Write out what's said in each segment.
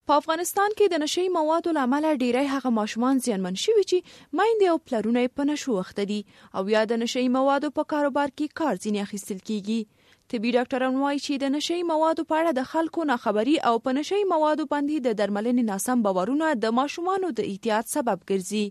په افغانستان کې د نشئی موادو له امله ډیری هغه ماشومان زیانمن شوي چې میندې او پلرونه یې په نشو اخته دي او یا د نشئی موادو په کاروبار کې کار ځینې اخیستل کیږي. طبي ډاکټران وایي چې د نشئی موادو په اړه د خلکو ناخبري او په نشئی موادو باندې د درملنې ناسم باورونه د ماشومانو د احتیاط سبب ګرځي.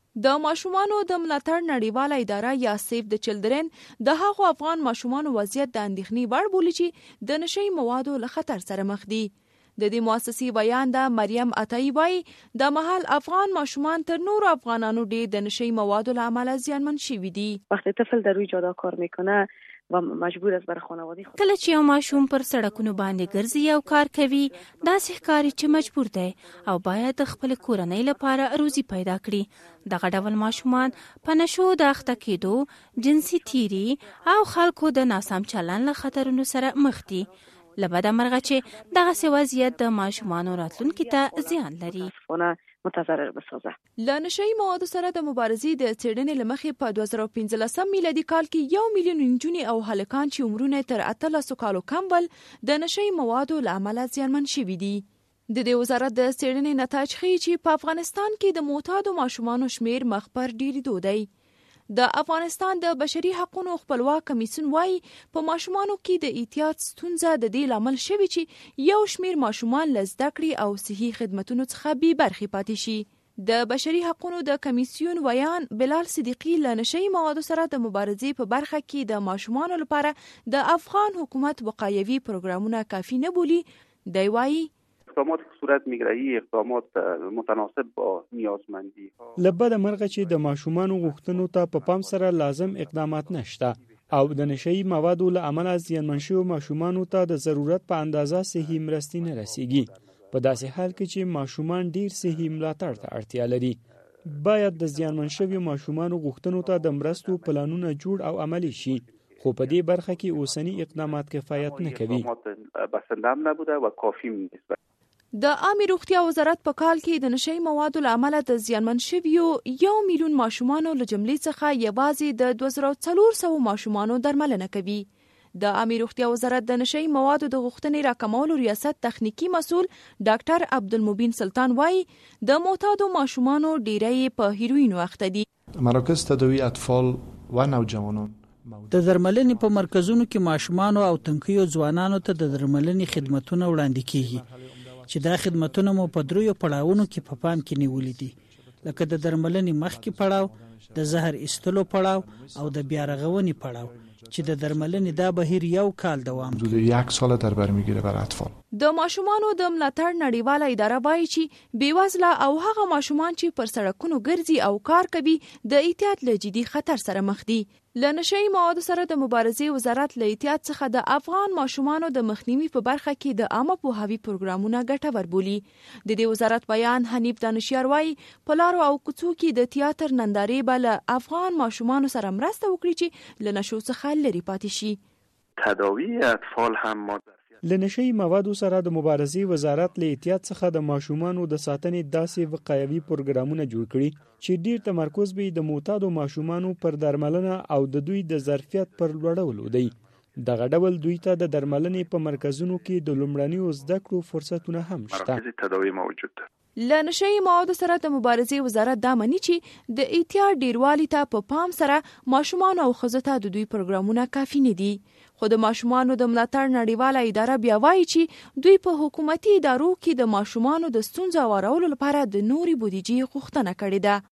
د ماشومانو د ملاتړ نړیواله اداره یا سیف د چلډرن د هغو افغان ماشومانو وضعیت د اندېښنې وړ بولي چې د نشئی موادو له خطر سره مخ دي. د دې مؤسسې بیان د مریم عطایی وایي د مهال افغان ماشومان تر نورو افغانانو ډېر د نشئی موادو له امله زیانمن شوي دي. وقتی طفل در روی جاده کار میکنه و مجبور است بر خانواده خود کله چې یو ماشوم پر سړکونو باندې ګرځي او کار کوي داسې ښکاري چې مجبور دی او باید د خپل کورنۍ لپاره روزي پیدا کړي. دغه ډول ماشومان په نشو د اخته کېدو، جنسي تیري او خلکو د ناسم چلن له خطرونو سره مخ دي. لبدا مرغه چې دغه وضعیت د ماشومانو راتلونکي ته زیان لري. متضرر بسازه. له نشئی موادو سره د مبارزې د څېړنې له مخې په 2015 میلادي کال کې 1 میلیون نجونې او هلکان چې عمرونه تر 18 کالو کم ول د نشئی موادو له امله زیانمن شوي دي. د دې وزارت د څېړنې نتایج ښیي چې په افغانستان کې د معتادو ماشومانو شمیر مخ پر ډېرېدو دی. د افغانستان د بشري حقوقو خپلواک کمیسیون وایي په ماشومانو کې د احتیاط ستونزه د دې لامل شوی چې یو شمیر ماشومان له زده کړې او صحي خدمتونو څخه بې برخې پاتې شي. د بشري حقوقو د کمیسیون ویان بلال صدیقی له نشئی موادو سره د مبارزې په برخه کې د ماشومانو لپاره د افغان حکومت وقایوي پروګرامونه کافی نه بولي. دی وایي اقدامات که صورت میگیره اقدامات متناسب با نیازمندی لبد مرغه چې د ماشومانو غوښتنو ته په پام سره لازم اقدامات نشته او د نشئی موادو له امله زیانمن شوو ماشومانو ته د ضرورت په اندازه صحي مرستې نه رسیږي. په داسې حال کې چې ماشومان ډیر صحي ملاتړ ته اړتیا لري. باید د زیانمن شوو ماشومانو غوښتنو ته د مرستو پلانونه جوړ او عملي شي. خو په دې برخه کې اوسنی اقدامات کفایت نه کوي. بسنده هم نبوده و کافی نیست. د عامه روغتیا وزارت په کال کې د نشئی موادو له امله د زیانمن شویو 1 میلیون ماشومانو له جملې څخه یوازې د 2400 ماشومانو درملنه کوي. د عامه روغتیا وزارت د نشئی موادو د غوښتنې راکمولو ریاست تخنیکی مسؤل ډاکټر عبدالمبین سلطان وایي د معتادو ماشومانو ډیری په هیروینو اخته دي. مراکز تداوی اطفال و نوجوانان د درملنې په مرکزونو کې ماشومان او تنکیو ځوانانو ته د درملنې خدماتونه وړاندې کیږي چې دا خدماتونه مو په دریو پړاوونو کې په پام کې نیولې دي، لکه د درملنې مخکې پړاو، د زهر ایستلو پړاو او د بیا رغونې پړاو چې د درملنې دا بهیر 1 کال دوام کوي. 1 سال در بر میگیره بر اطفال. د ماشومانو د ملاتړ نړیواله اداره وایي چې بیوزله او هغه ماشومان چې پر سړکونو ګرځي او کار کوي د احتیاط له جدي خطر سره مخ دي. له نشئی موادو سره د مبارزې وزارت له احتیاط څخه د افغان ماشومانو د مخنیوي په برخه کې د عامه پوهاوي پروګرامونه ګټور بولي. د دې وزارت بیان حنیف دانشیار وایي په لارو او کوڅو کې د تیاتر نندارې به له افغان ماشومانو سره مرسته وکړي چې له نشو څخه لرې پاتې شي. تداوی اطفال هم ما له نشئی موادو سره د مبارزې وزارت له احتیاط څخه د ماشومانو د ساتنې داسې وقایوي پروګرامونه جوړ کړي چې ډیر تمرکز به د معتادو ماشومانو پر درملنه او د دوی د ظرفیت پر لوړولو دی. دغه ډول دوی ته د درملنې په مرکزونو کې د لومړنیو زده کړو فرصتونه هم شته. مرکز تداوی موجود ده. له نشئی موادو سره د مبارزې وزارت دا مني چې د احتیاط ډیروالي ته په پام سره ماشومان او ښځو ته د دوی پروګرامونه کافی نه دي. خو د ماشومانو د ملاتړ نړیواله اداره بیا وایي چې دوی په حکومتي ادارو کې د ماشومانو د ستونزو هوارولو لپاره د نوري بودیجې غوښتنه کړې ده.